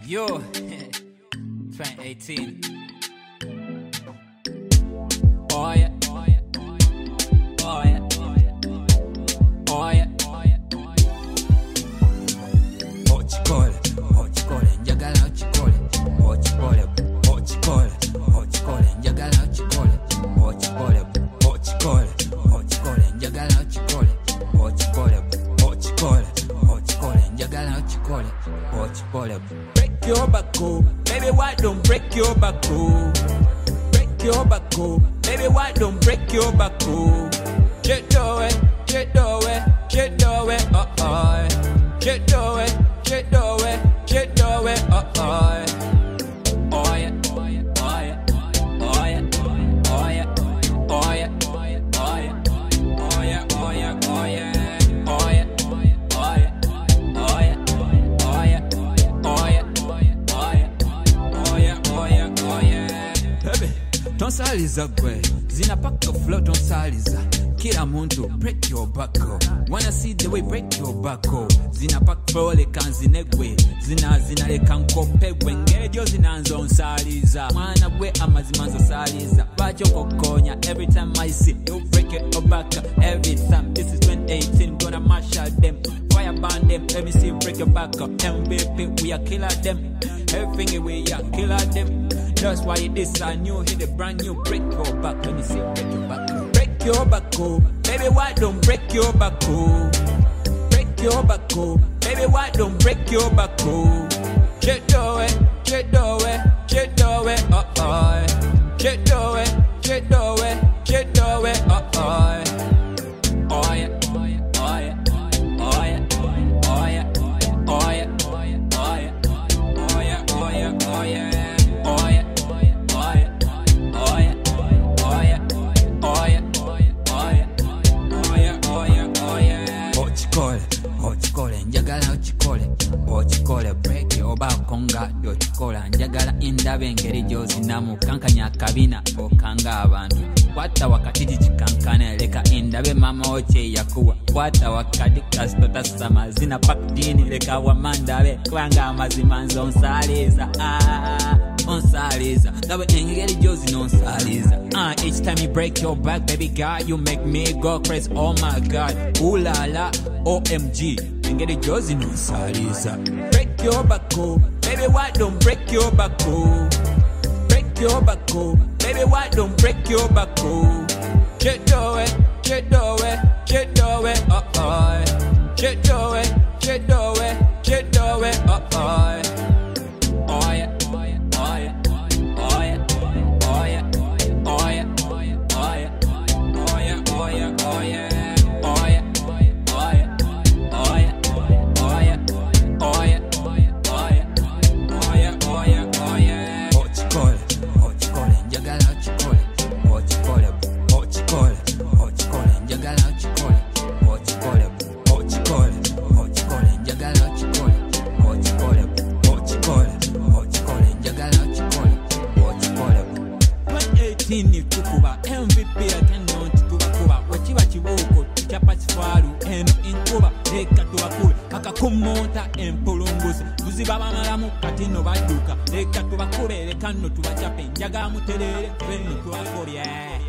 Yo, 2018. Oh yeah, oh yeah, oh yeah, oh yeah, oh yeah. Ochikole, njagala ochikole, ochikole, njagala ochikole, njagala ochikole, njagala ochikole. Break your back, baby, why don't break your back? Break your back, baby, why don't break your back? Get away, oh. Get away, oh. Oh yeah, oh yeah, oh yeah, oh yeah, oh yeah, oh yeah, oh yeah, oh yeah, oh yeah, oh yeah, oh yeah. Tonsaliza gwe, zinapaka flow tonsaliza. Kila muntu, break your back. Wanna see the way, break your back. Zinapaka flow leka nzinegwe, zina leka nkopegwe. Ngejo zinanzo nsaliza, mwana gwe amazimanzo saliza. Bajo kokonya, every time I see you break your back. Every time, this is 2018, gonna mash out them. Fire burn them, let me see you break your back. MVP, we are killer them. Everything we are killer them. That's why this a new hit, a brand new. Break your back, let me see break your back. Break your back, baby, why don't break your back? Break your back, baby, why don't break your back? Get away, oh. Get away, oh. Oh yeah, oh yeah, oh yeah, oh yeah, oh yeah, oh yeah, oh yeah, oh yeah, oh yeah, oh yeah, oh yeah. Ochikole, njagala ochikole, break your back konga yochikola, njagala indabe engeri gyozinamu kankanya akabina okanga abantu. Kwata wakati jikankana leka indabe mama oche yakuwa. Kwata wakati kasito tasama zina pak dini leka wamandabe kwanga amazimanzo onsaliza. Onsaliza, dawe engeri jozi nonsaliza. Each time you break your back, baby girl, you make me go crazy. Oh my God, ooh la la, OMG, engeri jozi nonsaliza. Break your back, baby, why don't break your back? Break your back, baby, why don't break your back? Get away, oh. Get away, oh. Oh yeah. Tukuba MVP atendo tukuba wachiba chiboko tuchapa chifalu eno inkuba leka tuwakule akakumonta empolongozi tuziba bamalamu katino baduka leka tubakube leka no tubachape njaga muterere fenno tuwakolye.